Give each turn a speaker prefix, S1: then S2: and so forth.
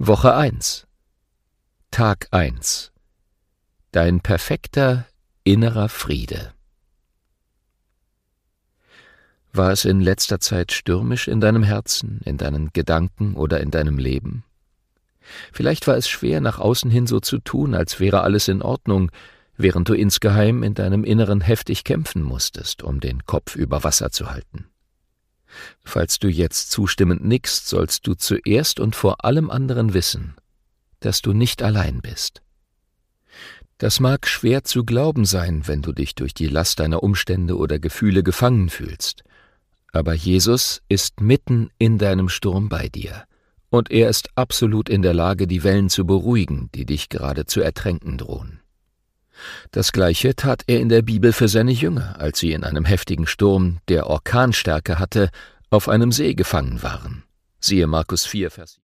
S1: Woche 1. Tag 1. Dein perfekter innerer Friede. War es in letzter Zeit stürmisch in deinem Herzen, in deinen Gedanken oder in deinem Leben? Vielleicht war es schwer, nach außen hin so zu tun, als wäre alles in Ordnung, während du insgeheim in deinem Inneren heftig kämpfen musstest, um den Kopf über Wasser zu halten. Falls du jetzt zustimmend nickst, sollst du zuerst und vor allem anderen wissen, dass du nicht allein bist. Das mag schwer zu glauben sein, wenn du dich durch die Last deiner Umstände oder Gefühle gefangen fühlst, aber Jesus ist mitten in deinem Sturm bei dir, und er ist absolut in der Lage, die Wellen zu beruhigen, die dich gerade zu ertränken drohen. Das Gleiche tat er in der Bibel für seine Jünger, als sie in einem heftigen Sturm, der Orkanstärke hatte, auf einem See gefangen waren. Siehe Markus 4, Vers